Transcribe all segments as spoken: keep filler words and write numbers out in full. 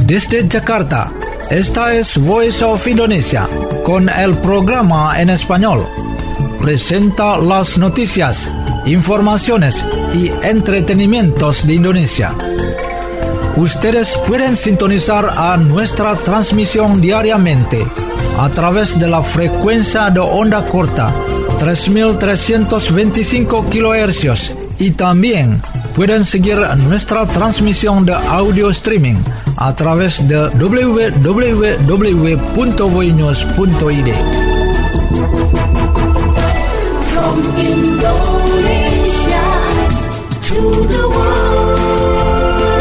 Desde Jakarta, esta es Voice of Indonesia, con el programa en español. Presenta las noticias, informaciones y entretenimientos de Indonesia. Ustedes pueden sintonizar a nuestra transmisión diariamente a través de la frecuencia de onda corta tres mil trescientos veinticinco kilohercios y también pueden seguir nuestra transmisión de audio streaming a través de doble u doble u doble u punto voinews punto i d. From Indonesia to the world.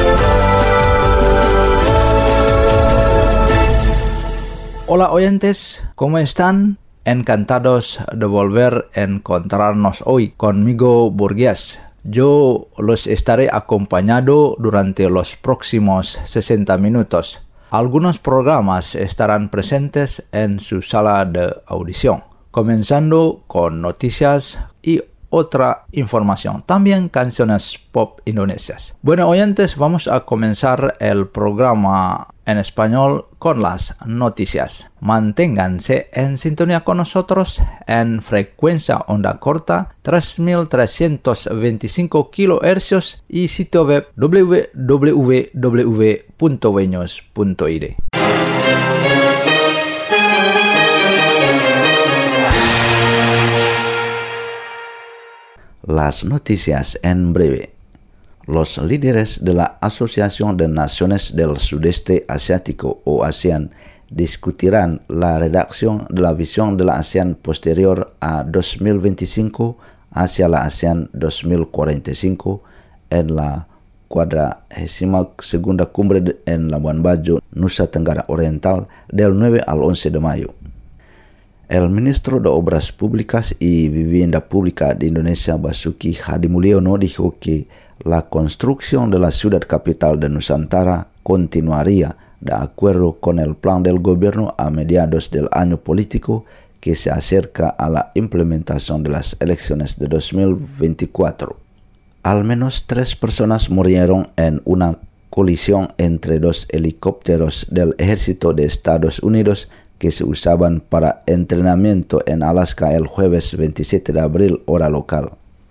Hola oyentes, ¿cómo están? Encantados de volver a encontrarnos hoy conmigo, Burgués. Yo los estaré acompañando durante los próximos sesenta minutos. Algunos programas estarán presentes en su sala de audición, comenzando con noticias y otra información, también canciones pop indonesias. Bueno, oyentes, vamos a comenzar el programa en español con las noticias. Manténganse en sintonía con nosotros en frecuencia onda corta tres mil trescientos veinticinco kilohercios y sitio web doble u doble u doble u punto voinews punto i d. Las noticias en breve. Los líderes de la Asociación de Naciones del Sudeste Asiático o ASEAN discutirán la redacción de la visión de la ASEAN posterior a dos mil veinticinco hacia la ASEAN dos mil cuarenta y cinco en la cuadragésima segunda cumbre en Labuan Bajo, Nusa Tenggara Oriental, del nueve al once de mayo. El ministro de Obras Públicas y Vivienda Pública de Indonesia, Basuki Hadimulyono, dijo que la construcción de la ciudad capital de Nusantara continuaría de acuerdo con el plan del gobierno a mediados del año político que se acerca a la implementación de las elecciones de dos mil veinticuatro. Al menos tres personas murieron en una colisión entre dos helicópteros del Ejército de Estados Unidos que se usaban para entrenamiento en Alaska el jueves veintisiete de abril, hora local.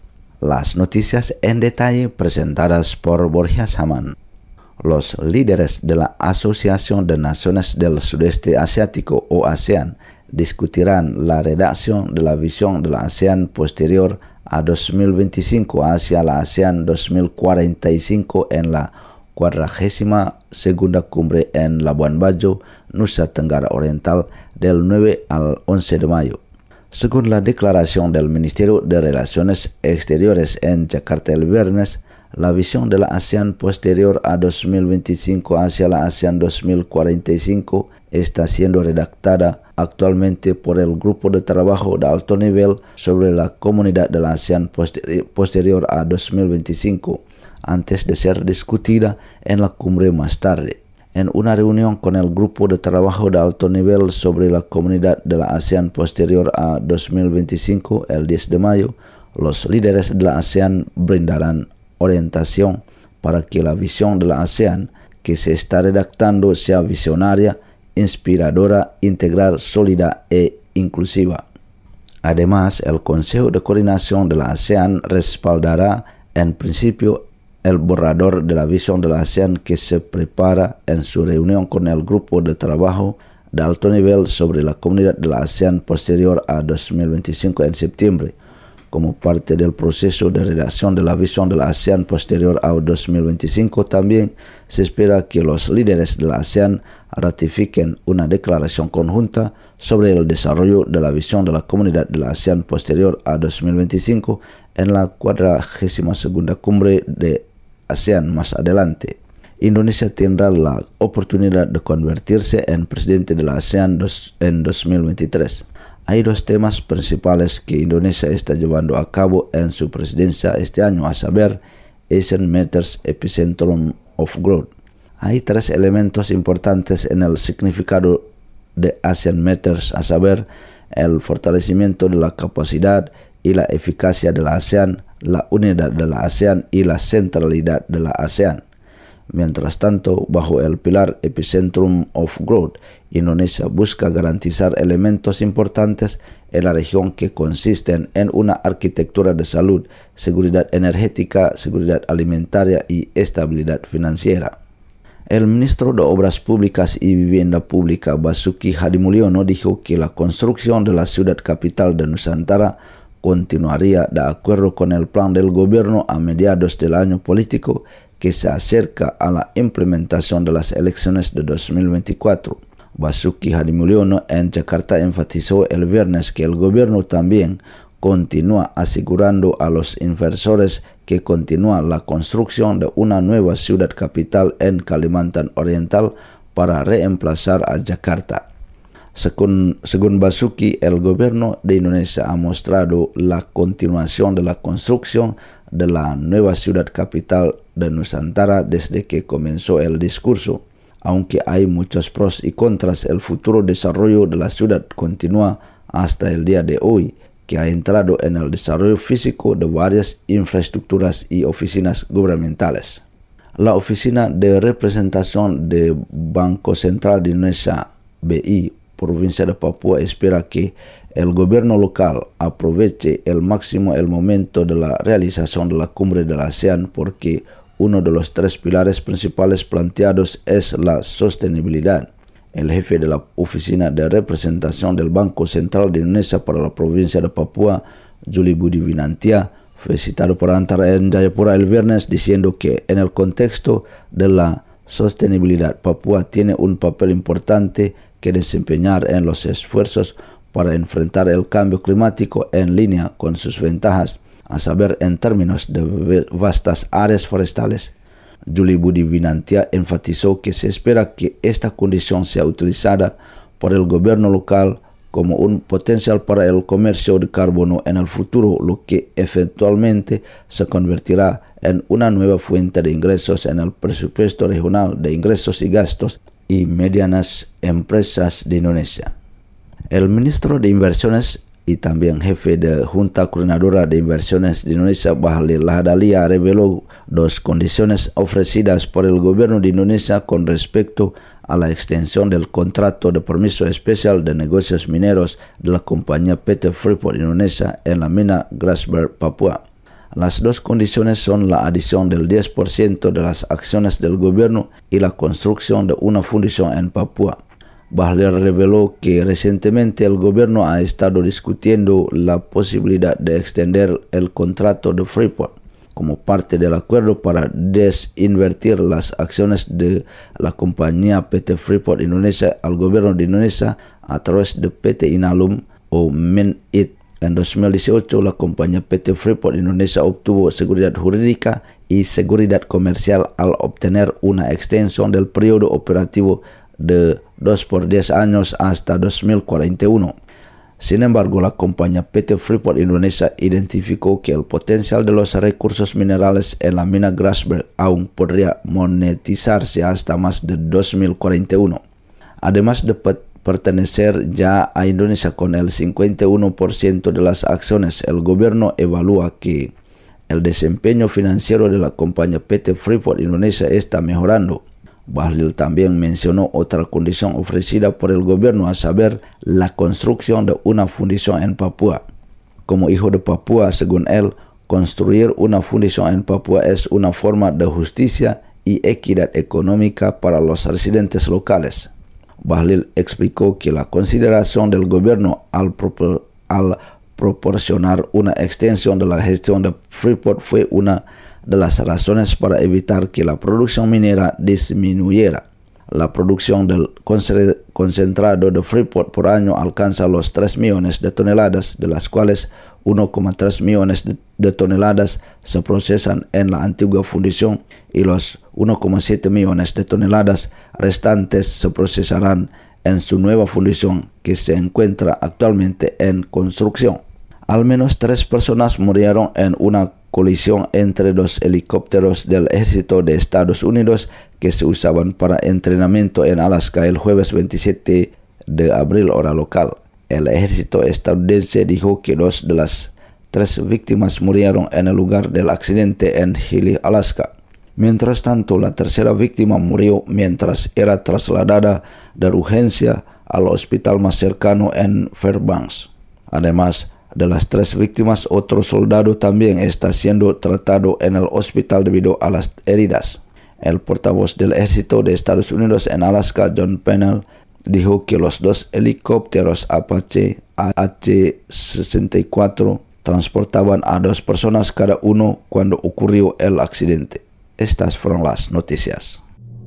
Las noticias en detalle presentadas por Borja Saman. Los líderes de la Asociación de Naciones del Sudeste Asiático o ASEAN discutirán la redacción de la visión de la ASEAN posterior a dos mil veinticinco hacia la ASEAN dos mil cuarenta y cinco en la cuadragésima segunda cumbre en Labuan Bajo, Nusa Tenggara Oriental, del nueve al once de mayo. Según la declaración del Ministerio de Relaciones Exteriores en Jakarta el viernes, la visión de la ASEAN posterior a dos mil veinticinco hacia la ASEAN dos mil cuarenta y cinco está siendo redactada actualmente por el Grupo de Trabajo de Alto Nivel sobre la Comunidad de la ASEAN posteri- posterior a dos mil veinticinco, antes de ser discutida en la cumbre más tarde. En una reunión con el Grupo de Trabajo de Alto Nivel sobre la Comunidad de la ASEAN posterior a dos mil veinticinco, el diez de mayo, los líderes de la ASEAN brindarán orientación para que la visión de la ASEAN que se está redactando sea visionaria, inspiradora, integral, sólida e inclusiva. Además, el Consejo de Coordinación de la ASEAN respaldará en principio el borrador de la visión de la ASEAN que se prepara en su reunión con el Grupo de Trabajo de Alto Nivel sobre la Comunidad de la ASEAN posterior a dos mil veinticinco en septiembre. Como parte del proceso de redacción de la visión de la ASEAN posterior a dos mil veinticinco, también se espera que los líderes de la ASEAN ratifiquen una declaración conjunta sobre el desarrollo de la visión de la Comunidad de la ASEAN posterior a dos mil veinticinco en la cuadragésima segunda cumbre de ASEAN más adelante. Indonesia tendrá la oportunidad de convertirse en presidente de la ASEAN dos, en dos mil veintitrés. Hay dos temas principales que Indonesia está llevando a cabo en su presidencia este año, a saber, Asian Matters Epicentrum of Growth. Hay tres elementos importantes en el significado de Asian Matters, a saber, el fortalecimiento de la capacidad y la eficacia de la ASEAN, la unidad de la ASEAN y la centralidad de la ASEAN. Mientras tanto, bajo el pilar Epicentrum of Growth, Indonesia busca garantizar elementos importantes en la región que consisten en una arquitectura de salud, seguridad energética, seguridad alimentaria y estabilidad financiera. El ministro de Obras Públicas y Vivienda Pública, Basuki Hadimulyono, dijo que la construcción de la ciudad capital de Nusantara continuaría de acuerdo con el plan del gobierno a mediados del año político que se acerca a la implementación de las elecciones de dos mil veinticuatro. Basuki Hadimulyono en Jakarta enfatizó el viernes que el gobierno también continúa asegurando a los inversores que continúa la construcción de una nueva ciudad capital en Kalimantan Oriental para reemplazar a Jakarta. Según, según Basuki, el gobierno de Indonesia ha mostrado la continuación de la construcción de la nueva ciudad capital de Nusantara desde que comenzó el discurso. Aunque hay muchos pros y contras, el futuro desarrollo de la ciudad continúa hasta el día de hoy, que ha entrado en el desarrollo físico de varias infraestructuras y oficinas gubernamentales. La Oficina de Representación del Banco Central de Indonesia, B I, provincia de Papua, espera que el gobierno local aproveche el máximo el momento de la realización de la cumbre de la ASEAN porque uno de los tres pilares principales planteados es la sostenibilidad. El jefe de la Oficina de Representación del Banco Central de Indonesia para la provincia de Papua, Juli Budi Winantia, fue citado por Antara en Jayapura el viernes diciendo que en el contexto de la sostenibilidad, Papua tiene un papel importante que desempeñar en los esfuerzos para enfrentar el cambio climático en línea con sus ventajas, a saber en términos de vastas áreas forestales. Juli Budi Winantia enfatizó que se espera que esta condición sea utilizada por el gobierno local como un potencial para el comercio de carbono en el futuro, lo que eventualmente se convertirá en una nueva fuente de ingresos en el presupuesto regional de ingresos y gastos y medianas empresas de Indonesia. El ministro de Inversiones y también jefe de Junta Coordinadora de Inversiones de Indonesia, Bahlil Lahadalia, reveló dos condiciones ofrecidas por el gobierno de Indonesia con respecto a la extensión del contrato de permiso especial de negocios mineros de la compañía P T Freeport Indonesia en la mina Grasberg, Papua. Las dos condiciones son la adición del diez por ciento de las acciones del gobierno y la construcción de una fundición en Papua. Bahlil reveló que recientemente el gobierno ha estado discutiendo la posibilidad de extender el contrato de Freeport como parte del acuerdo para desinvertir las acciones de la compañía P T Freeport Indonesia al gobierno de Indonesia a través de P T Inalum o MINIT. En dos mil dieciocho, la compañía P T Freeport Indonesia obtuvo seguridad jurídica y seguridad comercial al obtener una extensión del periodo operativo de dos por diez años hasta dos mil cuarenta y uno. Sin embargo, la compañía P T Freeport Indonesia identificó que el potencial de los recursos minerales en la mina Grasberg aún podría monetizarse hasta más de dos mil cuarenta y uno. Además de pertenecer ya a Indonesia con el cincuenta y uno por ciento de las acciones, el gobierno evalúa que el desempeño financiero de la compañía P T Freeport Indonesia está mejorando. Bahlil también mencionó otra condición ofrecida por el gobierno, a saber, la construcción de una fundición en Papua. Como hijo de Papua, según él, construir una fundición en Papua es una forma de justicia y equidad económica para los residentes locales. Bahlil explicó que la consideración del gobierno al, propor al proporcionar una extensión de la gestión de Freeport fue una de las razones para evitar que la producción minera disminuyera. La producción del concentrado de Freeport por año alcanza los tres millones de toneladas, de las cuales uno coma tres millones de, de toneladas se procesan en la antigua fundición y los uno coma siete millones de toneladas restantes se procesarán en su nueva fundición que se encuentra actualmente en construcción. Al menos tres personas murieron en una colisión entre dos helicópteros del ejército de Estados Unidos que se usaban para entrenamiento en Alaska el jueves veintisiete de abril hora local. El ejército estadounidense dijo que dos de las tres víctimas murieron en el lugar del accidente en Healy, Alaska. Mientras tanto, la tercera víctima murió mientras era trasladada de urgencia al hospital más cercano en Fairbanks. Además de las tres víctimas, otro soldado también está siendo tratado en el hospital debido a las heridas. El portavoz del ejército de Estados Unidos en Alaska, John Pennell, dijo que los dos helicópteros Apache A H sesenta y cuatro transportaban a dos personas cada uno cuando ocurrió el accidente. Estas fueron las noticias.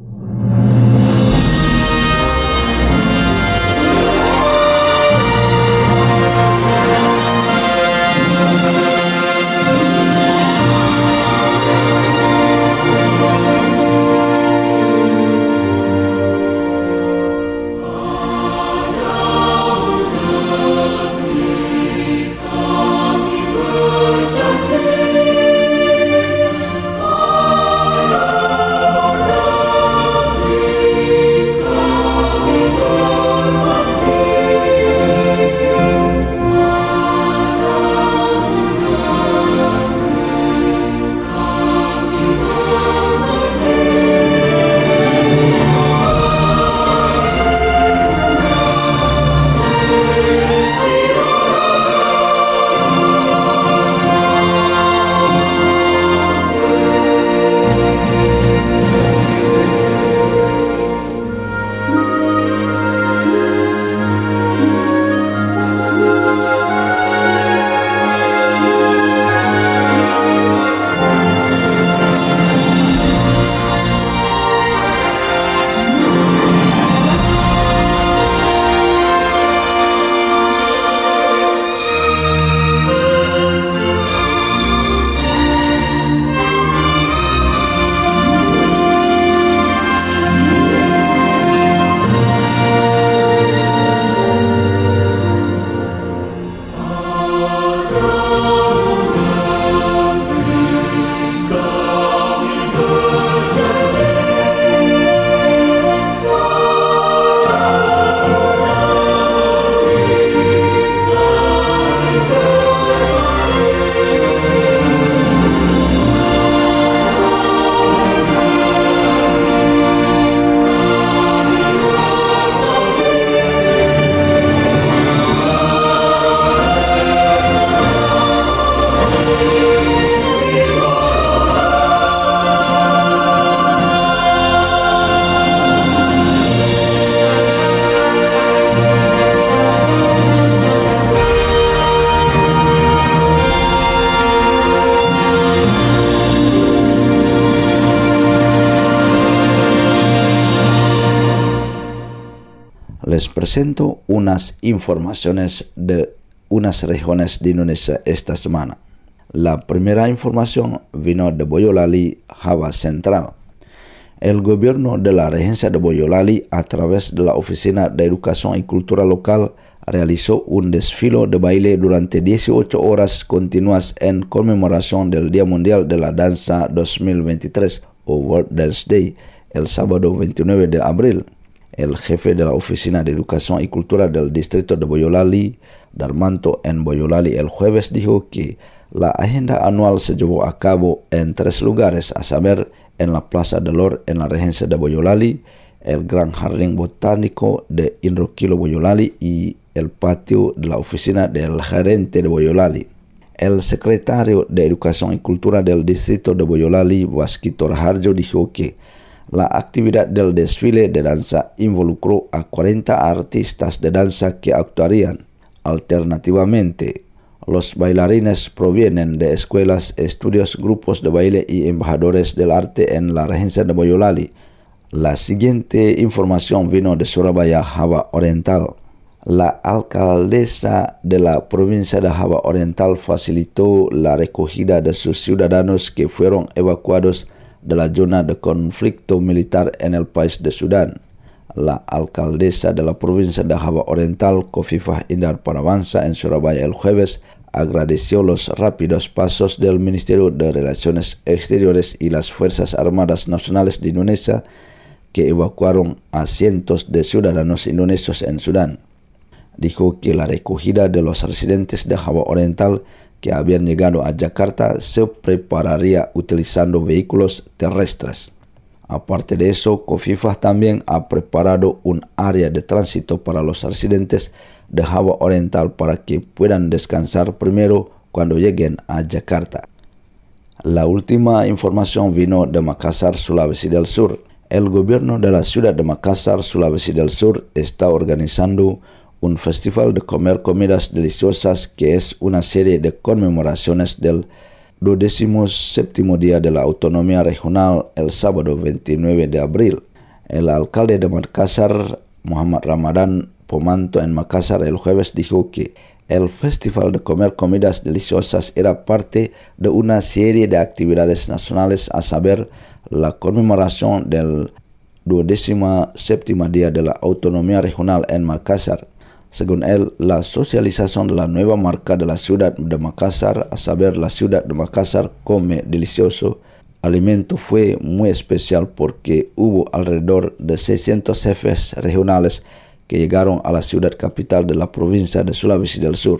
Les presento unas informaciones de unas regiones de Indonesia esta semana. La primera información vino de Boyolali, Java Central. El gobierno de la regencia de Boyolali, a través de la Oficina de Educación y Cultura Local, realizó un desfile de baile durante dieciocho horas continuas en conmemoración del Día Mundial de la Danza dos mil veintitrés o World Dance Day, el sábado veintinueve de abril. El jefe de la Oficina de Educación y Cultura del distrito de Boyolali, Darmanto en Boyolali, el jueves dijo que la agenda anual se llevó a cabo en tres lugares, a saber, en la Plaza de Lor en la regencia de Boyolali, el Gran Jardín Botánico de Inroquilo Boyolali y el patio de la oficina del gerente de Boyolali. El secretario de Educación y Cultura del distrito de Boyolali, Waskito Raharjo, dijo que la actividad del desfile de danza involucró a cuarenta artistas de danza que actuarían. Alternativamente, los bailarines provienen de escuelas, estudios, grupos de baile y embajadores del arte en la regencia de Boyolali. La siguiente información vino de Surabaya, Java Oriental. La alcaldesa de la provincia de Java Oriental facilitó la recogida de sus ciudadanos que fueron evacuados de la zona de conflicto militar en el país de Sudán. La alcaldesa de la provincia de Java Oriental, Kofifah Indar Paravansa, en Surabaya el jueves, agradeció los rápidos pasos del Ministerio de Relaciones Exteriores y las Fuerzas Armadas Nacionales de Indonesia que evacuaron a cientos de ciudadanos indonesios en Sudán. Dijo que la recogida de los residentes de Java Oriental que habían llegado a Yakarta se prepararía utilizando vehículos terrestres. Aparte de eso, Kofifa también ha preparado un área de tránsito para los residentes de Java Oriental para que puedan descansar primero cuando lleguen a Yakarta. La última información vino de Makassar, Sulawesi del Sur. El gobierno de la ciudad de Makassar, Sulawesi del Sur, está organizando un festival de comer comidas deliciosas que es una serie de conmemoraciones del duodécimo séptimo día de la autonomía regional el sábado veintinueve de abril. El alcalde de Makassar, Muhammad Ramadan Pomanto, en Makassar el jueves dijo que el festival de comer comidas deliciosas era parte de una serie de actividades nacionales, a saber, la conmemoración del duodécimo séptimo día de la autonomía regional en Makassar. Según él, la socialización de la nueva marca de la ciudad de Makassar, a saber, la ciudad de Makassar come delicioso alimento, fue muy especial porque hubo alrededor de seiscientos jefes regionales que llegaron a la ciudad capital de la provincia de Sulawesi del Sur.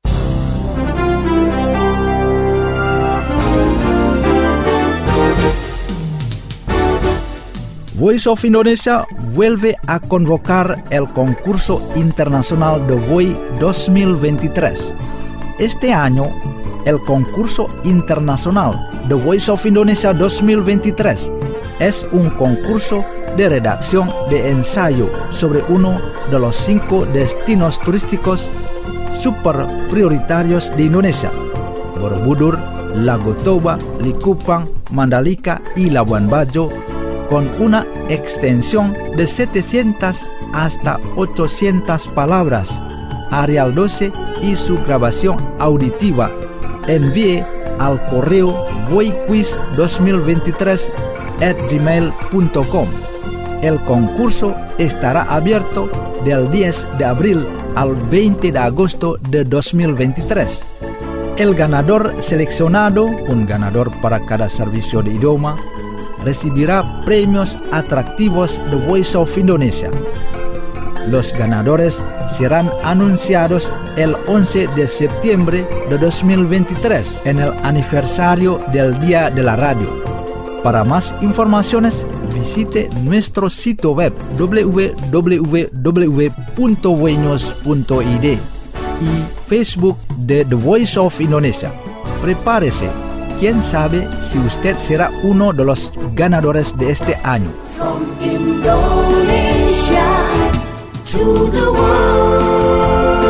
Voice of Indonesia vuelve a convocar el concurso internacional de V O I dos mil veintitrés. Este año, el concurso internacional de Voice of Indonesia dos mil veintitrés es un concurso de redacción de ensayo sobre uno de los cinco destinos turísticos super prioritarios de Indonesia: Borobudur, Lago Toba, Likupang, Mandalika y Labuan Bajo, con una extensión de setecientas hasta ochocientas palabras. Arial doce y su grabación auditiva. Envíe al correo voiquiz dos mil veintitrés arroba gmail punto com. El concurso estará abierto del diez de abril al veinte de agosto de dos mil veintitrés. El ganador seleccionado, un ganador para cada servicio de idioma, recibirá premios atractivos de Voice of Indonesia. Los ganadores serán anunciados el once de septiembre de dos mil veintitrés en el aniversario del Día de la Radio. Para más informaciones, visite nuestro sitio web w w w punto voinos punto i d y Facebook de The Voice of Indonesia. Prepárese. ¿Quién sabe si usted será uno de los ganadores de este año? From Indonesia to the world.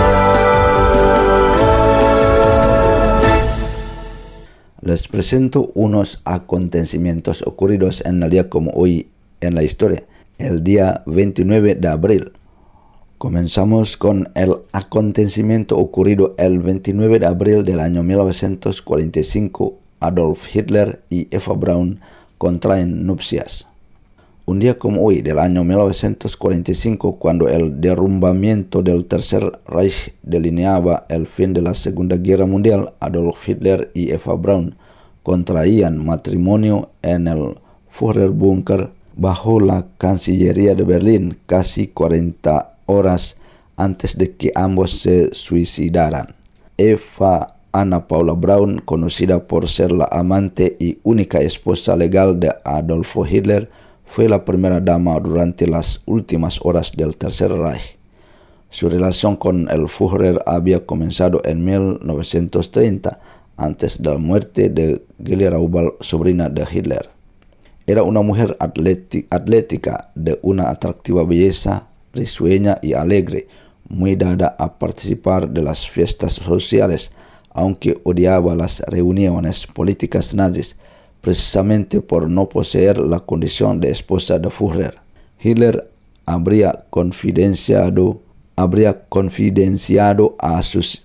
Les presento unos acontecimientos ocurridos en el día como hoy en la historia, el día veintinueve de abril. Comenzamos con el acontecimiento ocurrido el veintinueve de abril del año mil novecientos cuarenta y cinco. Adolf Hitler y Eva Braun contraen nupcias. Un día como hoy del año mil novecientos cuarenta y cinco, cuando el derrumbamiento del Tercer Reich delineaba el fin de la Segunda Guerra Mundial, Adolf Hitler y Eva Braun contraían matrimonio en el Führerbunker bajo la Cancillería de Berlín, casi cuarenta horas antes de que ambos se suicidaran. Eva Anna Paula Braun, conocida por ser la amante y única esposa legal de Adolf Hitler, fue la primera dama durante las últimas horas del Tercer Reich. Su relación con el Führer había comenzado en mil novecientos treinta, antes de la muerte de Geli Raubal, sobrina de Hitler. Era una mujer atlética, de una atractiva belleza, risueña y alegre, muy dada a participar de las fiestas sociales, aunque odiaba las reuniones políticas nazis, precisamente por no poseer la condición de esposa de Führer. Hitler habría confidenciado, habría confidenciado a sus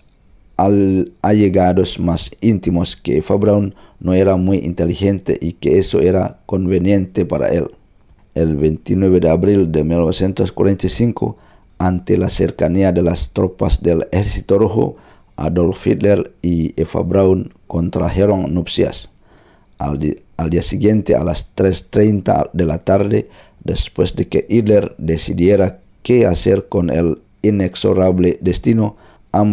allegados más íntimos que Eva Braun no era muy inteligente y que eso era conveniente para él. El veintinueve de abril de mil novecientos cuarenta y cinco, ante la cercanía de las tropas del Ejército Rojo, Adolf Hitler y Eva Braun contrajeron nupcias. Al, di- al día siguiente, a las tres treinta de la tarde, después de que Hitler decidiera qué hacer con el inexorable destino, ambos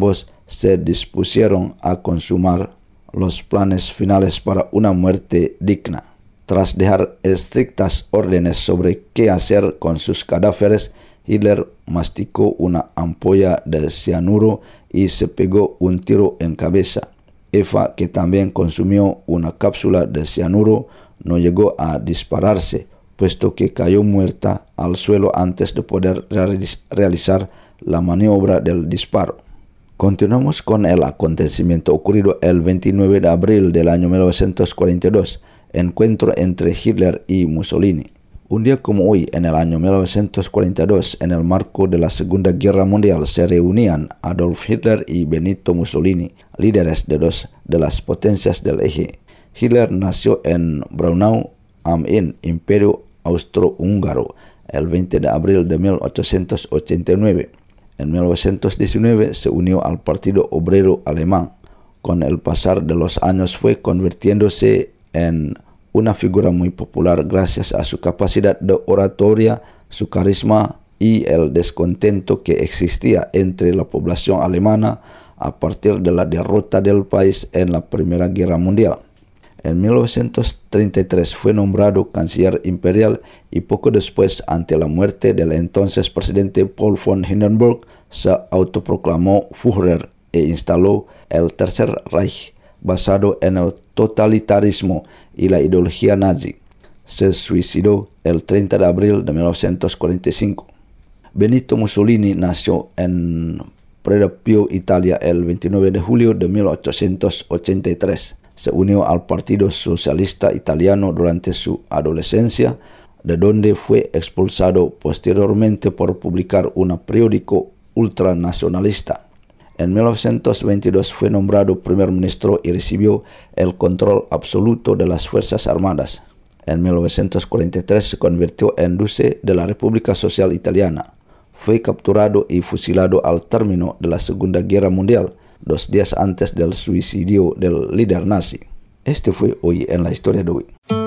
se dispusieron a consumar los planes finales para una muerte digna. Tras dejar estrictas órdenes sobre qué hacer con sus cadáveres, Hitler masticó una ampolla de cianuro y se pegó un tiro en cabeza. Eva, que también consumió una cápsula de cianuro, no llegó a dispararse, puesto que cayó muerta al suelo antes de poder realiz- realizar la maniobra del disparo. Continuamos con el acontecimiento ocurrido el veintinueve de abril del año mil novecientos cuarenta y dos, encuentro entre Hitler y Mussolini. Un día como hoy, en el año mil novecientos cuarenta y dos, en el marco de la Segunda Guerra Mundial, se reunían Adolf Hitler y Benito Mussolini, líderes de dos de las potencias del eje. Hitler nació en Braunau am Inn, Imperio Austrohúngaro, el veinte de abril de mil ochocientos ochenta y nueve. En mil novecientos diecinueve se unió al Partido Obrero Alemán. Con el pasar de los años fue convirtiéndose en una figura muy popular gracias a su capacidad de oratoria, su carisma y el descontento que existía entre la población alemana a partir de la derrota del país en la Primera Guerra Mundial. En mil novecientos treinta y tres fue nombrado canciller imperial y poco después, ante la muerte del entonces presidente Paul von Hindenburg, se autoproclamó Führer e instaló el Tercer Reich, basado en el totalitarismo y la ideología nazi. Se suicidó el treinta de abril de mil novecientos cuarenta y cinco. Benito Mussolini nació en Predappio, Italia, el veintinueve de julio de mil ochocientos ochenta y tres. Se unió al Partido Socialista Italiano durante su adolescencia, de donde fue expulsado posteriormente por publicar un periódico ultranacionalista. En mil novecientos veintidós fue nombrado primer ministro y recibió el control absoluto de las Fuerzas Armadas. En mil novecientos cuarenta y tres se convirtió en duque de la República Social Italiana. Fue capturado y fusilado al término de la Segunda Guerra Mundial, dos días antes del suicidio del líder nazi. Este fue hoy en la historia de hoy.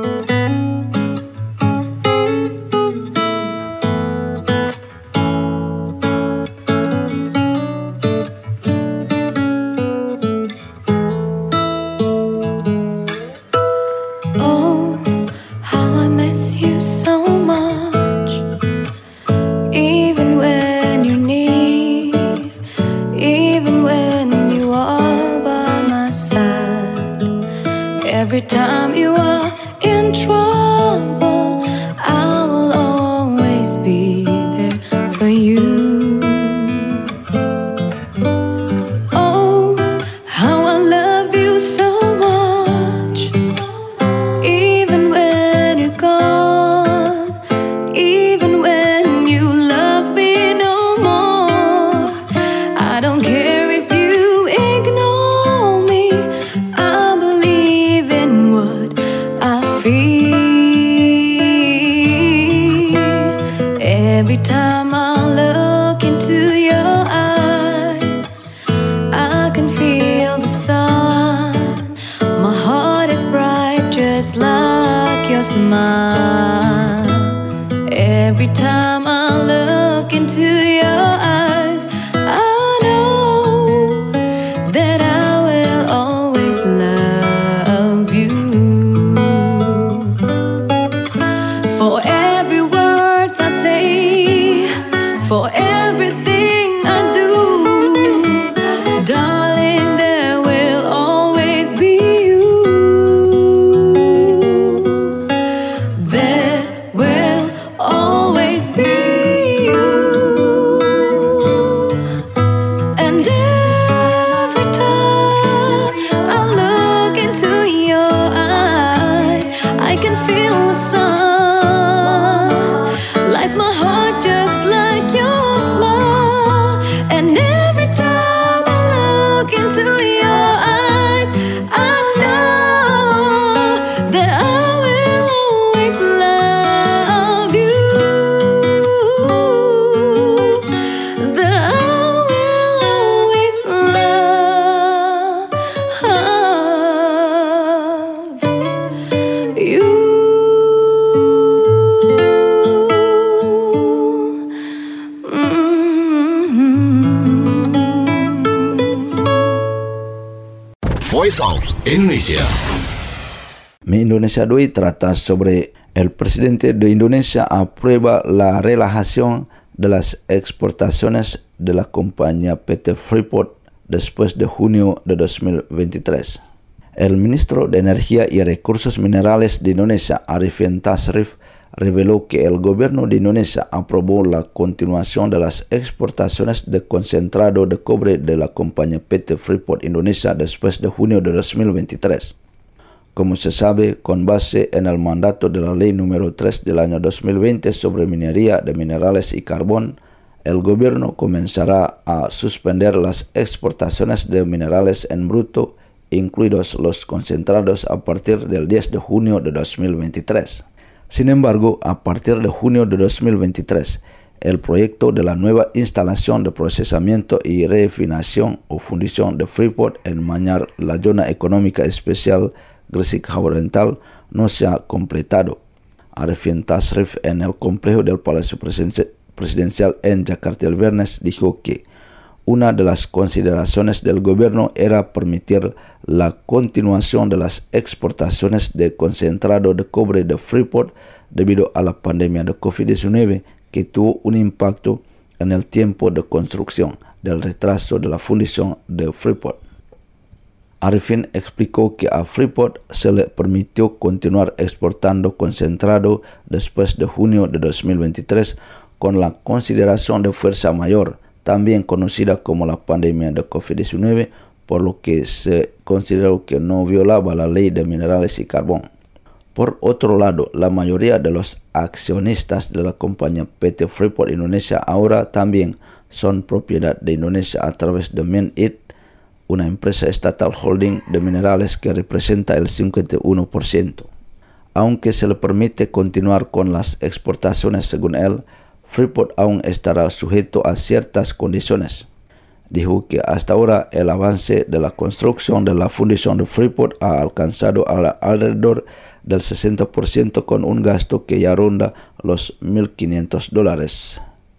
Every time you are in trouble, I will always be there for you. Oh, how I love you so much. Even when you're gone, even when you love me no more, I don't care if you ignore me. I believe in what I feel. Every time I look into your eyes, I can feel the sun. My heart is bright just like your smile. Every time I look into your eyes, I know that I will always love you. For every word I say, for everything I do, darling, there will always be you. There will always be Voice of Indonesia. Mi Indonesia Hoy trata sobre el presidente de Indonesia aprueba la relajación de las exportaciones de la compañía P T Freeport después de junio de dos mil veintitrés. El ministro de Energía y Recursos Minerales de Indonesia, Arifin Tasrif, reveló que el gobierno de Indonesia aprobó la continuación de las exportaciones de concentrado de cobre de la compañía P T Freeport Indonesia después de junio de dos mil veintitrés. Como se sabe, con base en el mandato de la Ley número tres del año dos mil veinte sobre minería de minerales y carbón, el gobierno comenzará a suspender las exportaciones de minerales en bruto, incluidos los concentrados, a partir del diez de junio de dos mil veintitrés. Sin embargo, a partir de junio de dos mil veintitrés, el proyecto de la nueva instalación de procesamiento y refinación o fundición de Freeport en Manyar, la zona económica especial Gresik Hawa Oriental, no se ha completado. Arifin Tasrif, en el complejo del Palacio Presidencial en Jakarta el viernes, dijo que una de las consideraciones del gobierno era permitir la continuación de las exportaciones de concentrado de cobre de Freeport debido a la pandemia de COVID diecinueve, que tuvo un impacto en el tiempo de construcción del retraso de la fundición de Freeport. Arifin explicó que a Freeport se le permitió continuar exportando concentrado después de junio de dos mil veintitrés con la consideración de fuerza mayor, también conocida como la pandemia de COVID diecinueve, por lo que se consideró que no violaba la ley de minerales y carbón. Por otro lado, la mayoría de los accionistas de la compañía P T Freeport Indonesia ahora también son propiedad de Indonesia a través de MinIT, una empresa estatal holding de minerales que representa el cincuenta y uno por ciento. Aunque se le permite continuar con las exportaciones según él, Freeport aún estará sujeto a ciertas condiciones. Dijo que hasta ahora el avance de la construcción de la fundición de Freeport ha alcanzado alrededor del sesenta por ciento con un gasto que ya ronda los mil quinientos dólares,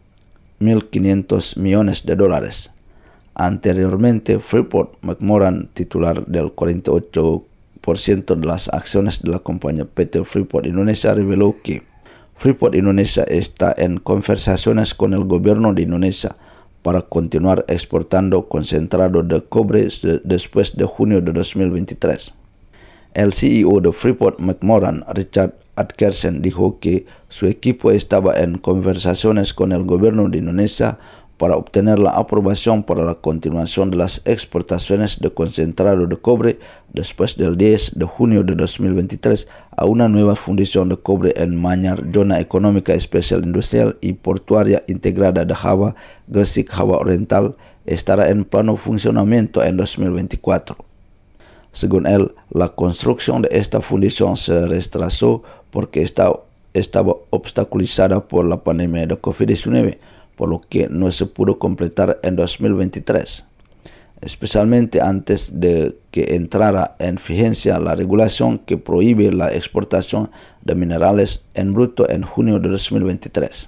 mil quinientos millones de dólares. Anteriormente, Freeport McMoran, titular del cuarenta y ocho por ciento de las acciones de la compañía P T Freeport Indonesia, reveló que Freeport Indonesia está en conversaciones con el gobierno de Indonesia para continuar exportando concentrado de cobre después de junio de dos mil veintitrés. El C E O de Freeport McMoran, Richard Adkersen, dijo que su equipo estaba en conversaciones con el gobierno de Indonesia para obtener la aprobación para la continuación de las exportaciones de concentrado de cobre después del diez de junio de dos mil veintitrés a una nueva fundición de cobre en Manyar, zona económica especial industrial y portuaria integrada de Java, Gresik Hawa Oriental, estará en pleno funcionamiento en dos mil veinticuatro. Según él, la construcción de esta fundición se retrasó porque estaba, estaba obstaculizada por la pandemia de COVID diecinueve, por lo que no se pudo completar en dos mil veintitrés, especialmente antes de que entrara en vigencia la regulación que prohíbe la exportación de minerales en bruto en junio de dos mil veintitrés.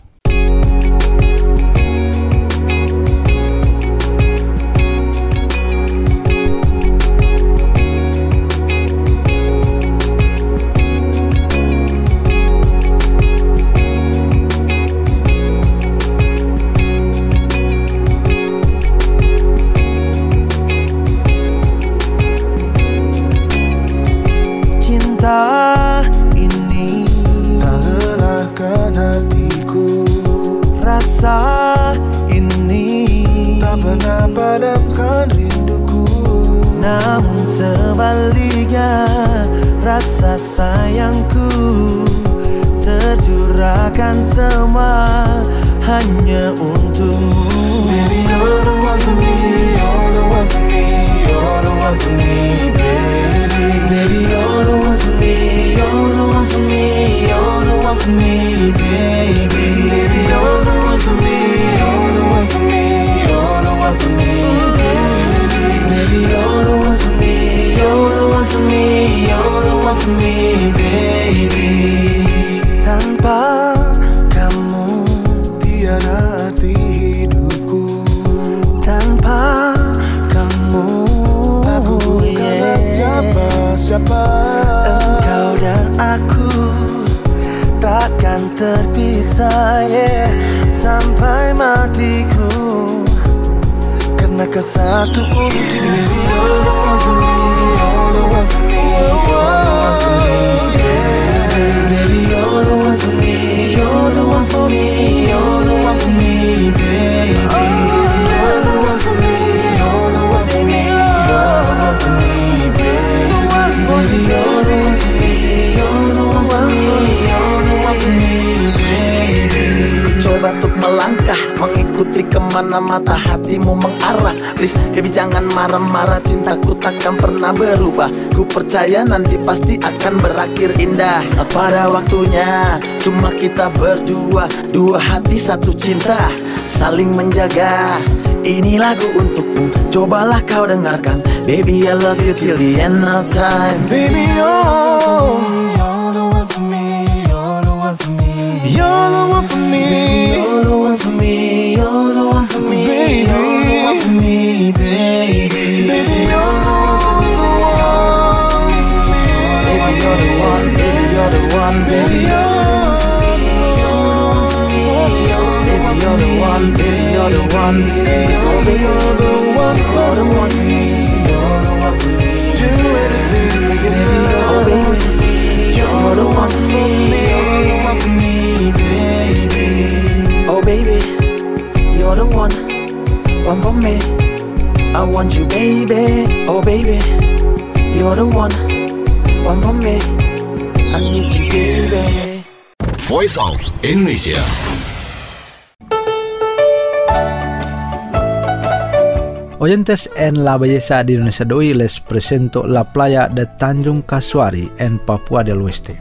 Ini tak lelahkan hatiku, rasa ini tak pernah padamkan rinduku. Namun sebaliknya rasa sayangku tercurahkan semua hanya untukmu. Baby, you're the one for me, you're the one for me, you're the one for me, baby. Baby, you're the one for me, you're the one for me, you're the one for me, baby. Baby, you're the one for me, you're the one for me, you're the one for me, baby. Baby, you're the one for me, you're the one for me, you're the one for me, baby. Tanpa kamu tiada arti hidupku. Tanpa kamu aku bukanlah akan terpisah, yeah, sampai matiku. Karena kau satu untuk baby, you're the one for me, you're the one for me, you're the one for me, baby. Baby, you're the one for me, you're the one for me, you're the one for me, baby. You're the one for me, you're the one for me, you're the one for me, baby. Baby, you're the one for me, you're the one for me, you're the one for me, baby. Coba untuk melangkah, mengikuti kemana mata hatimu mengarah. Please, baby jangan marah-marah, cintaku takkan pernah berubah. Ku percaya nanti pasti akan berakhir indah. Pada waktunya, cuma kita berdua, dua hati satu cinta, saling menjaga. Ini lagu untukmu, cobalah kau dengarkan. Baby, I love you till the end of time. Baby, oh, you're the one for me, you're the one for me, you're the one for me, you're the one for me, you're the one for me, baby, you're the one for me, baby, baby, you're the one, baby, you're the one, baby, you're the one, baby, you're the one, baby, you're the one, baby, you're the one for the one, you're the one for me, do anything to get it, you're the one for me, you're the one for me, baby. Oh baby, you're the one, one for me. I want you, baby. Oh baby, you're the one, one for me. I need you, baby. Voice of Indonesia. Oyentes, en la belleza de Indonesia de hoy les presento la playa de Tanjung Kasuari en Papua del Oeste.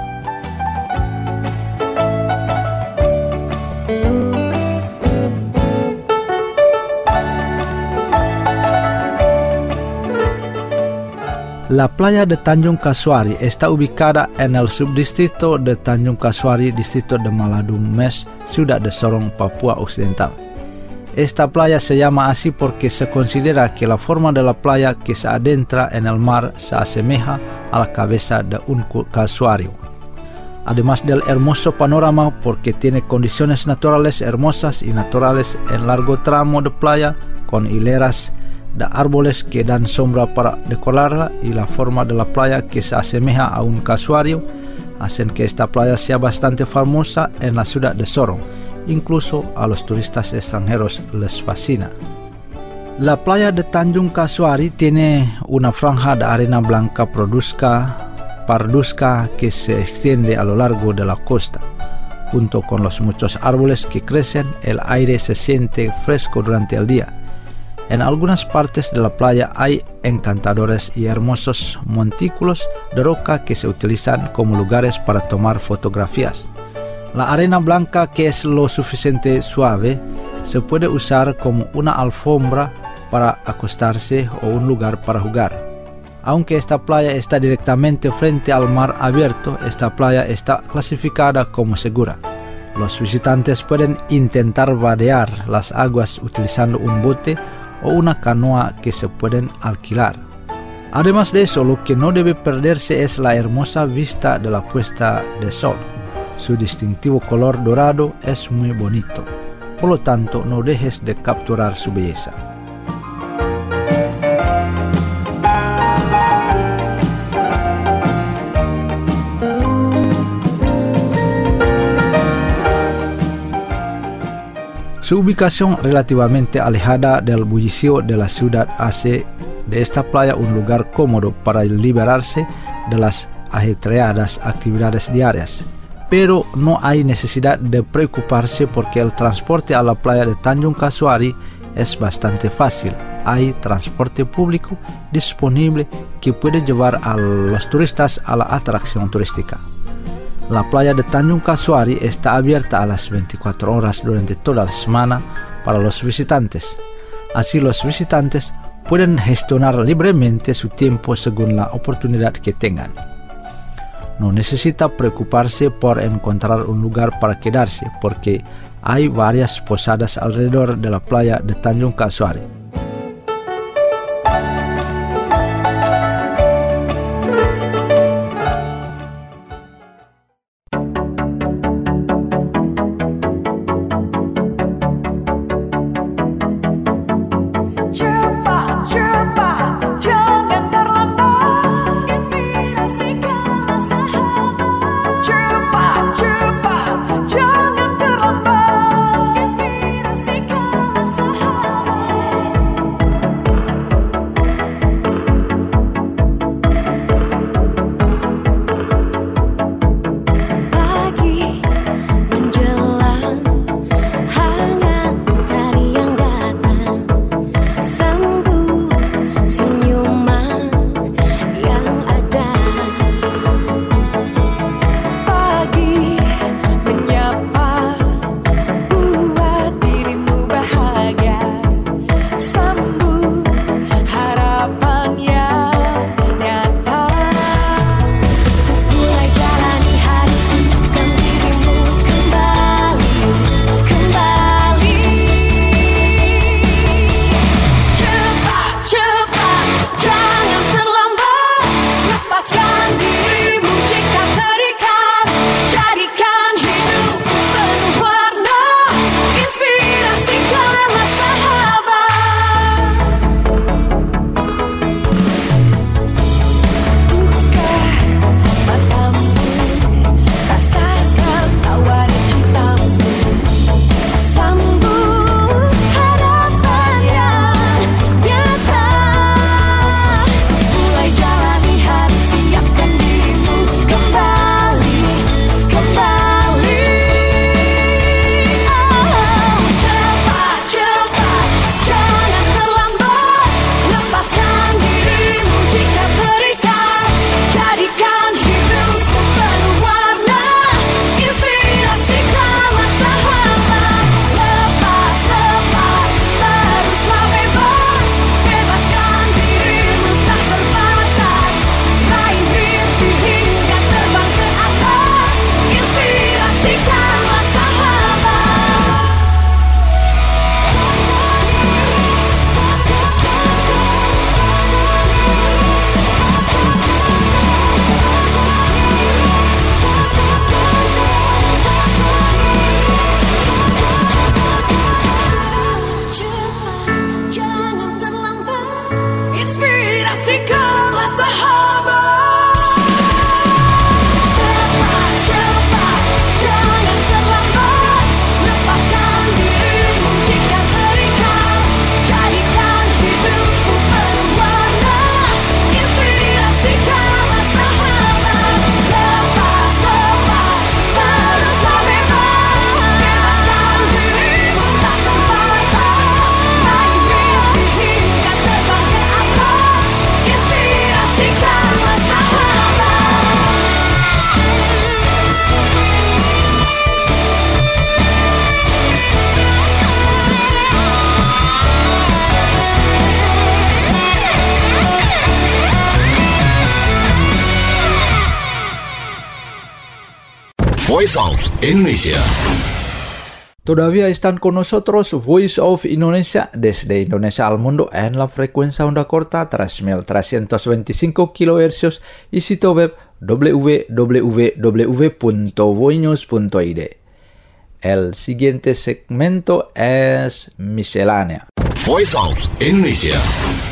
La playa de Tanjung Kasuari está ubicada en el subdistrito de Tanjung Kasuari, distrito de Maladung Mes, ciudad de Sorong, Papua Occidental. Esta playa se llama así porque se considera que la forma de la playa que se adentra en el mar se asemeja a la cabeza de un casuario. Además del hermoso panorama, porque tiene condiciones naturales hermosas y naturales en largo tramo de playa con hileras de árboles que dan sombra para decorarla, y la forma de la playa que se asemeja a un casuario hacen que esta playa sea bastante famosa en la ciudad de Sorong. Incluso a los turistas extranjeros les fascina. La playa de Tanjung Kasuari tiene una franja de arena blanca parduzca, parduzca que se extiende a lo largo de la costa. Junto con los muchos árboles que crecen, el aire se siente fresco durante el día. En algunas partes de la playa hay encantadores y hermosos montículos de roca que se utilizan como lugares para tomar fotografías. La arena blanca, que es lo suficiente suave, se puede usar como una alfombra para acostarse o un lugar para jugar. Aunque esta playa está directamente frente al mar abierto, esta playa está clasificada como segura. Los visitantes pueden intentar vadear las aguas utilizando un bote o una canoa que se pueden alquilar. Además de eso, lo que no debe perderse es la hermosa vista de la puesta de sol. Su distintivo color dorado es muy bonito, por lo tanto no dejes de capturar su belleza. Su ubicación relativamente alejada del bullicio de la ciudad hace de esta playa un lugar cómodo para liberarse de las ajetreadas actividades diarias. Pero no hay necesidad de preocuparse porque el transporte a la playa de Tanjung Kasuari es bastante fácil. Hay transporte público disponible que puede llevar a los turistas a la atracción turística. La playa de Tanjung Kasuari está abierta a las veinticuatro horas durante toda la semana para los visitantes. Así los visitantes pueden gestionar libremente su tiempo según la oportunidad que tengan. No necesita preocuparse por encontrar un lugar para quedarse, porque hay varias posadas alrededor de la playa de Tanjung Kasuari. inspirasikanlah sahabat. Cepat, cepat, jangan terlambat. Lepaskan dirimu jika terikat. Jadikan hidupmu berwarna. Inspirasikanlah sahabat. Lepas, lepas, teruslah bebas. Bebaskan dirimu tak terbatas. Raih mimpi hingga terbang ke atas. Inspirasikanlah sahabat. Voice of Indonesia. Todavía están con nosotros Voice of Indonesia desde Indonesia al mundo en la frecuencia onda corta tres mil trescientos veinticinco kilohercios y sitio web w w w punto voinews punto i d. El siguiente segmento es miscelánea. Voice of Indonesia.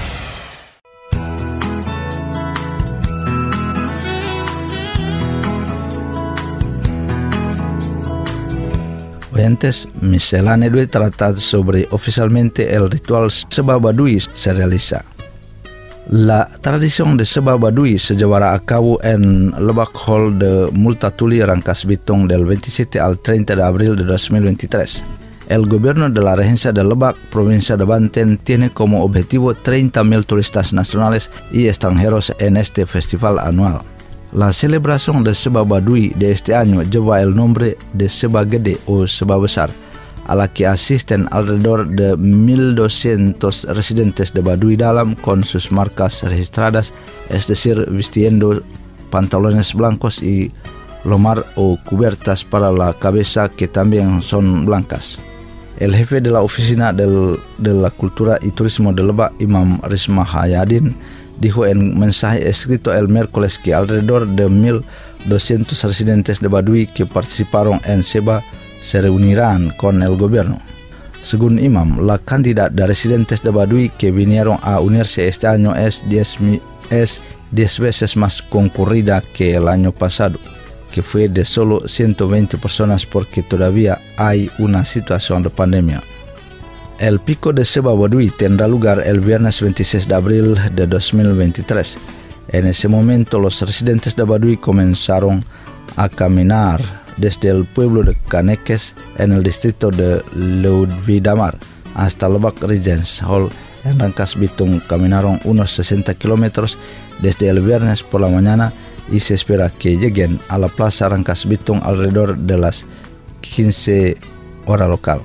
Oyentes, miscelánea de trata sobre oficialmente el ritual Seba Baduy se realiza. La tradición de Seba Baduy se llevará a cabo en Lebak Hall de Multatuli, Rangkas Bitung del veintisiete al treinta de abril de dos mil veintitrés. El gobierno de la regencia de Lebak, provincia de Banten, tiene como objetivo treinta mil turistas nacionales y extranjeros en este festival anual. La celebración de Seba Baduy de este año lleva el nombre de Seba Gede o Seba Besar, a la que asisten alrededor de mil doscientos residentes de Baduy Dalam con sus marcas registradas, es decir, vistiendo pantalones blancos y lomar o cubiertas para la cabeza que también son blancas. El jefe de la Oficina del, de la Cultura y Turismo de Lebak, Imam Risma Hayadin, dijo en mensaje escrito el miércoles que alrededor de mil doscientos residentes de Baduy que participaron en Seba se reunirán con el gobierno. Según Imam, la cantidad de residentes de Baduy que vinieron a unirse este año es diez veces más concurrida que el año pasado, que fue de solo ciento veinte personas porque todavía hay una situación de pandemia. El pico de Seba Baduy tendrá lugar el viernes veintiséis de abril de dos mil veintitrés. En ese momento los residentes de Baduy comenzaron a caminar desde el pueblo de Kanekes en el distrito de Leudvidamar hasta Lebak Regents Hall en Rangkas Bitung. Caminaron unos sesenta kilómetros desde el viernes por la mañana y se espera que lleguen a la plaza Rangkas Bitung alrededor de las quince hora local.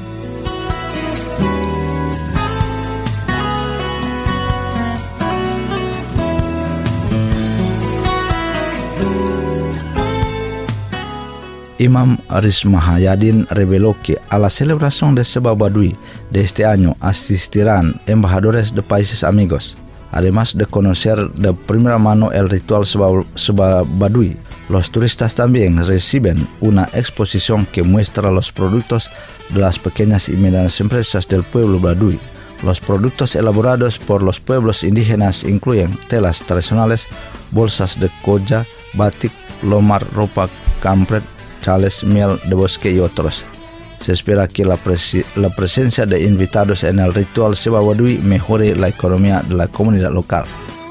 Imam Risma Hayadin reveló que a la celebración de Seba Baduy de este año asistirán embajadores de países amigos. Además de conocer de primera mano el ritual Seba, Seba Baduy, los turistas también reciben una exposición que muestra los productos de las pequeñas y medianas empresas del pueblo Baduy. Los productos elaborados por los pueblos indígenas incluyen telas tradicionales, bolsas de koja, batik, lomar, ropa kampret, chales, miel de bosque y otros. Se espera que la, presi- la presencia de invitados en el ritual Seba Baduy mejore la economía de la comunidad local.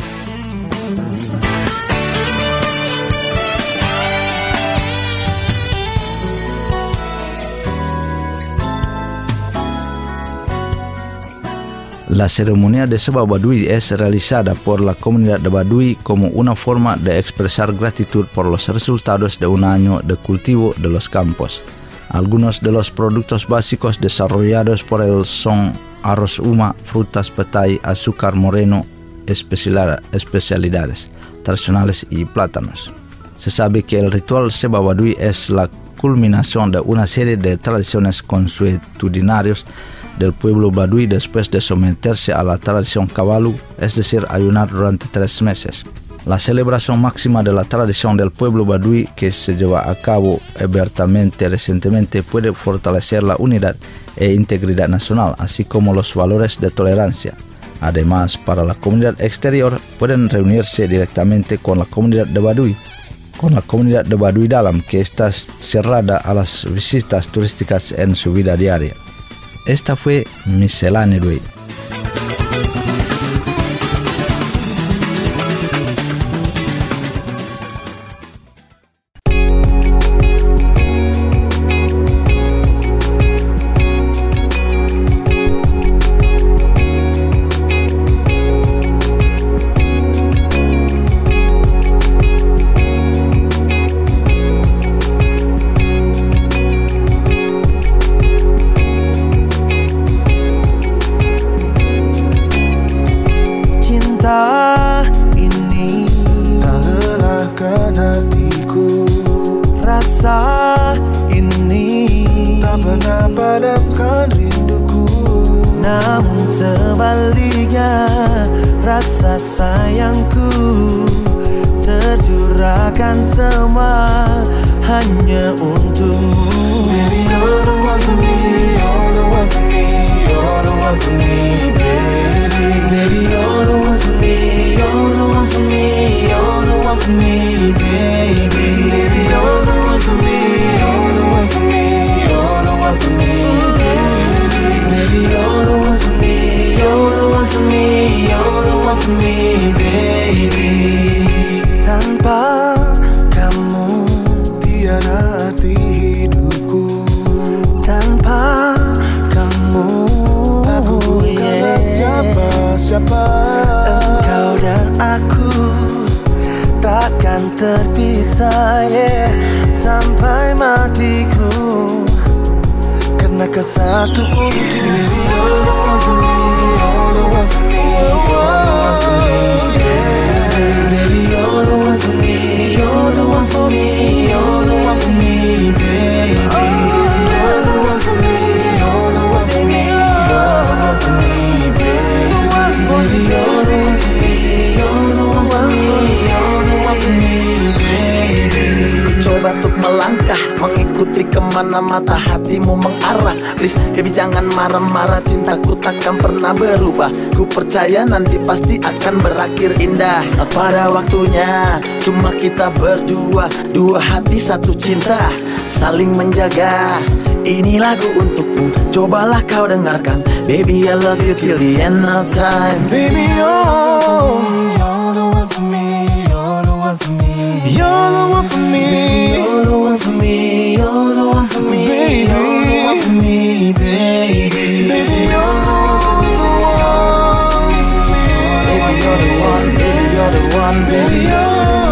La ceremonia de Seba Baduy es realizada por la comunidad de Baduy como una forma de expresar gratitud por los resultados de un año de cultivo de los campos. Algunos de los productos básicos desarrollados por él son arroz uma, frutas petai, azúcar moreno, especialidades tradicionales y plátanos. Se sabe que el ritual Seba Baduy es la culminación de una serie de tradiciones consuetudinarias del pueblo Baduy después de someterse a la tradición Kabalu, es decir, ayunar durante tres meses. La celebración máxima de la tradición del pueblo Baduy que se lleva a cabo abiertamente recientemente puede fortalecer la unidad e integridad nacional, así como los valores de tolerancia. Además, para la comunidad exterior pueden reunirse directamente con la comunidad de Baduy, con la comunidad de Baduy Dalam, que está cerrada a las visitas turísticas en su vida diaria. Esta fue Miscelánea Dui. Sayangku tercurahkan semua hanya untukmu. Baby, you're the one for me, you're the one for me, you're the one for me, baby. Baby, you're the one for me, you're the one for me, you're the one for me, baby. Baby, you're the one for me, you're the one for me, you're the one for me, baby. Baby, you're the one for me, you're the one for me, you're the one for me, baby. Tanpa kamu tiada arti hidupku. Tanpa kamu aku bukanlah siapa-siapa. Engkau dan aku takkan terpisah, yeah, sampai matiku. Karena kesatu untuk baby, you're the one for me, you're the one for me, you're the one for me, baby. Baby, you're the one for me, you're the one for me, you're the one for me, baby. You're the one for me, you're the one for me, you're the one for me, baby. Baby, you're the one for me, you're the one for me, you're the one for me, baby. Coba untuk melangkah mengikuti kemana mata hatimu mengarah. Please, baby jangan marah-marah, cintaku takkan pernah berubah. Ku percaya nanti pasti akan berakhir indah. Pada waktunya cuma kita berdua, dua hati satu cinta, saling menjaga. Ini lagu untukmu, cobalah kau dengarkan. Baby, I love you till the end of time. Baby, oh, you're the one for me, you're the one for me, you're the one for me, you're the one for me, you're the one for me, baby, you're the one for me, baby. Baby, you're the one, baby, you're the one, baby, you're the one, baby, you're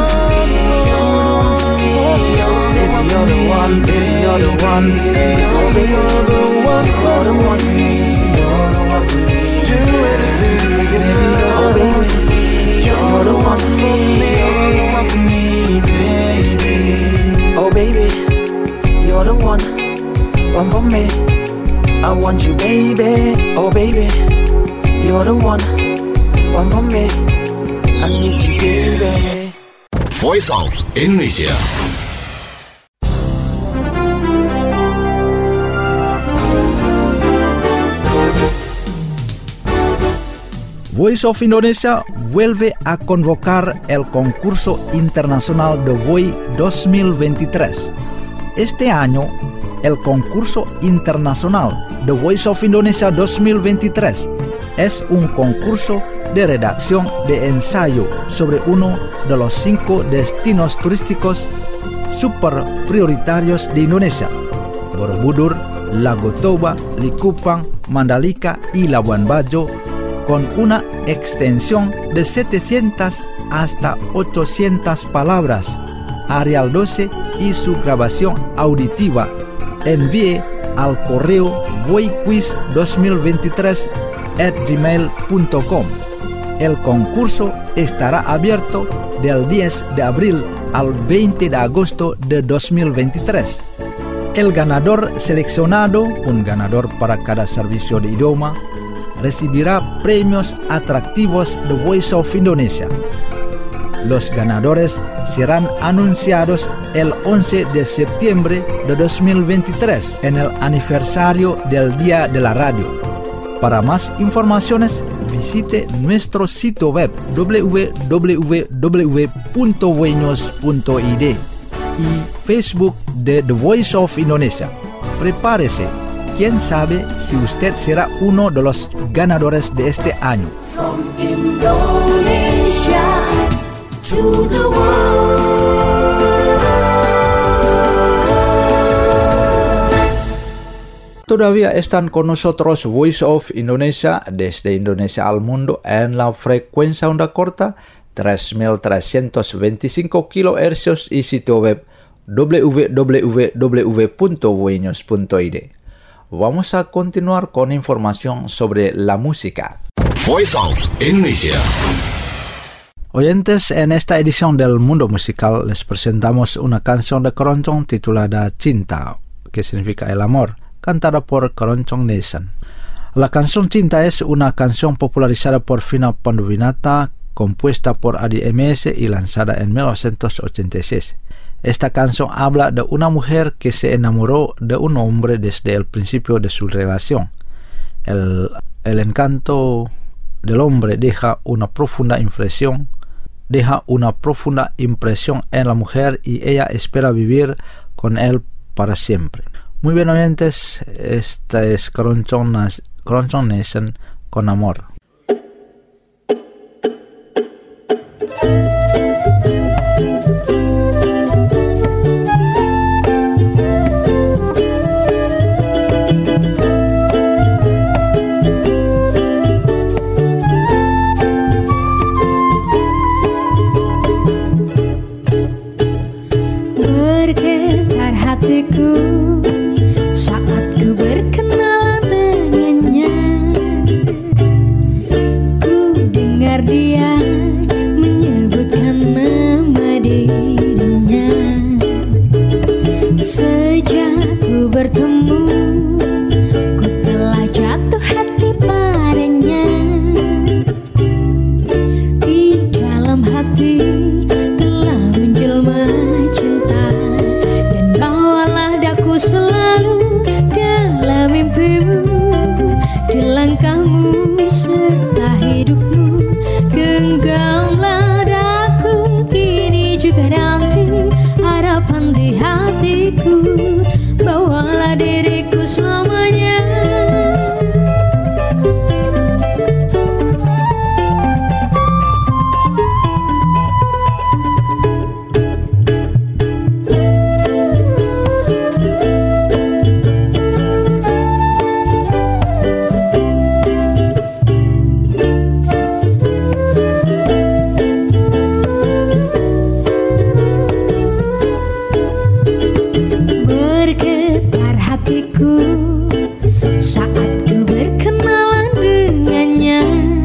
the one, baby, you're the one, baby, you're the one for the one, you're the one for me. Do anything to get it, baby. You're the one for me, you're the one for me, baby. Oh baby, you're the one, one for me. I want you, baby. Oh baby, you're the one, one for me. I need you, baby. Voice of Indonesia. Voice of Indonesia vuelve a convocar el concurso internacional de Voy dos mil veintitrés. Este año, el concurso internacional de Voice of Indonesia dos mil veintitrés es un concurso de redacción de ensayo sobre uno de los cinco destinos turísticos super prioritarios de Indonesia: Borobudur, Lago Toba, Likupang, Mandalika y Labuan Bajo, con una extensión de setecientas hasta ochocientas palabras. Arial doce y su grabación auditiva. Envíe al correo voyquiz dos mil veintitrés arroba gmail punto com. El concurso estará abierto del diez de abril al veinte de agosto de dos mil veintitrés. El ganador seleccionado, un ganador para cada servicio de idioma, recibirá premios atractivos de Voice of Indonesia. Los ganadores serán anunciados el once de septiembre de dos mil veintitrés en el aniversario del Día de la Radio. Para más informaciones, visite nuestro sitio web w w w punto voinos punto i d y Facebook de The Voice of Indonesia. Prepárese, quién sabe si usted será uno de los ganadores de este año. From Indonesia to the world. Todavía están con nosotros Voice of Indonesia desde Indonesia al mundo en la frecuencia onda corta tres mil trescientos veinticinco kilohercios y sitio web w w w punto voinos punto i d. Vamos a continuar con información sobre la música. Voice of Indonesia. Oyentes, en esta edición del Mundo Musical les presentamos una canción de Keroncong titulada Cinta, que significa el amor, cantada por Keroncong Nation. La canción Cinta es una canción popularizada por Vina Panduwinata, compuesta por Addie M S y lanzada en mil novecientos ochenta y seis. Esta canción habla de una mujer que se enamoró de un hombre desde el principio de su relación. El, el encanto del hombre deja una profunda impresión, deja una profunda impresión en la mujer y ella espera vivir con él para siempre. Muy bien, oyentes, esta es Keroncong Nation con amor. Bergetar hatiku saat ku berkenalan dengannya. Ku dengar dia menyebutkan nama dirinya. Sejak ku bertemu, ku telah jatuh hati padanya. Di dalam hati telah menjelma cinta, dan bawalah daku selalu dalam mimpimu, di langkahmu serta hidupmu. Genggamlah daku kini juga nanti, harapan di hatiku, bawalah diriku selamanya. Bergetar hatiku saat ku berkenalan dengannya.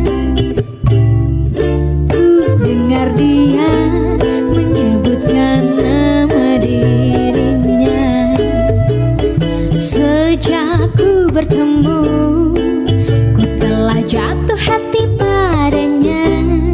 Ku dengar dia menyebutkan nama dirinya. Sejak ku bertemu, ku telah jatuh hati padanya.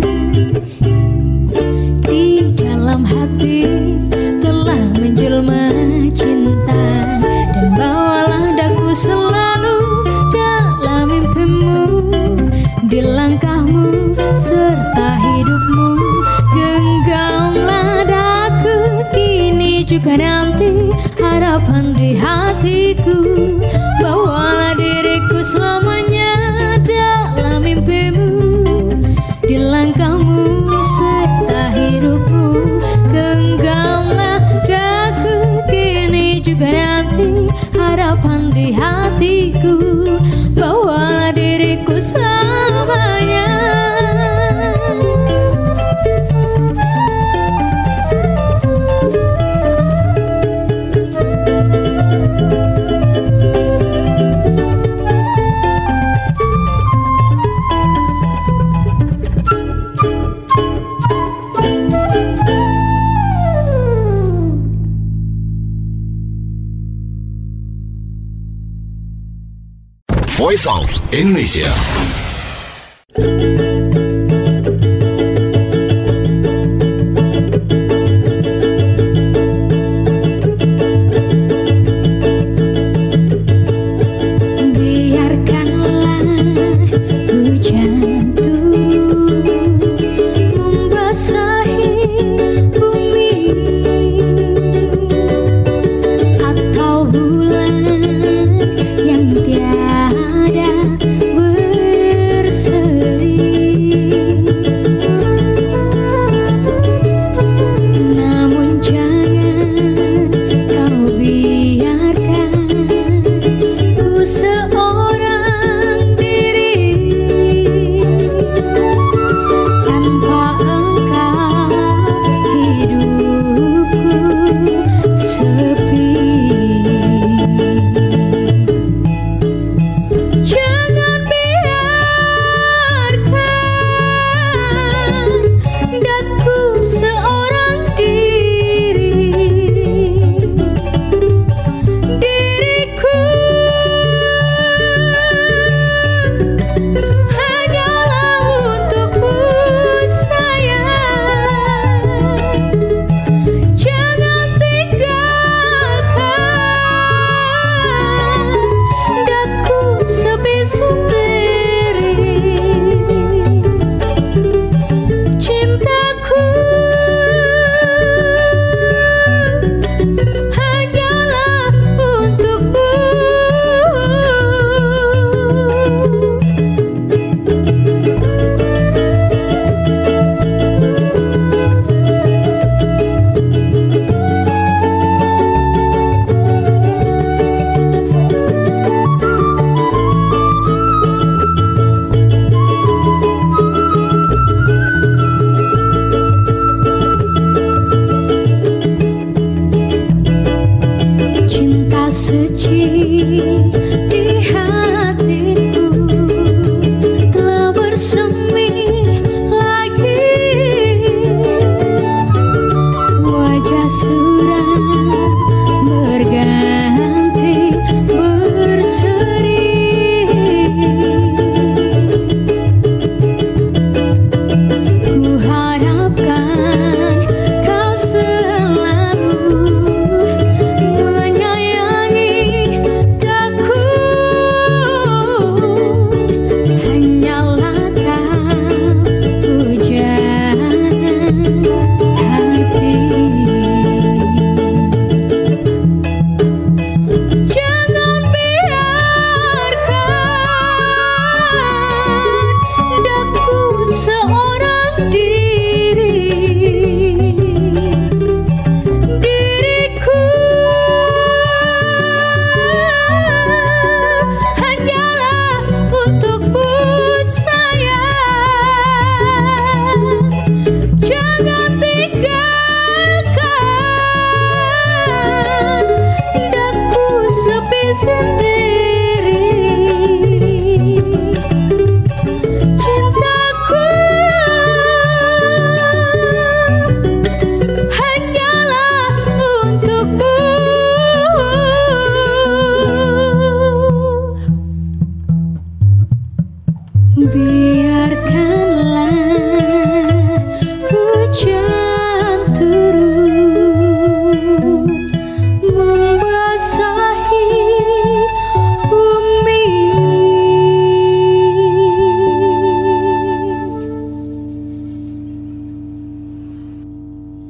Di dalam hati telah menjelma cinta, dan bawalah daku selalu dalam mimpimu, di langkahmu serta hidupmu. Genggamlah daku kini juga nanti, harapan di hatiku, bawalah diriku selamanya dalam mimpimu, di langkahmu serta hidupmu. Genggamlah daku kini juga nanti, harapan di hatiku, bawalah diriku selamanya. Voice of Indonesia. Biarkanlah hujan di hatiku telah bersemi lagi. Wajah suram berganti berseri. Ku harapkan kau selalu menyayangi daku. Hanyalah kau pujanan hati. Jangan biarkan daku seorang diri. Diriku hanyalah untukmu sayang. Jangan tinggalkan daku sepi sendiri. Cintaku hanyalah untukmu. Biarkanlah hujan turun membasahi bumi.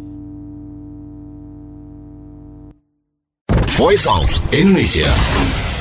Voice of Indonesia.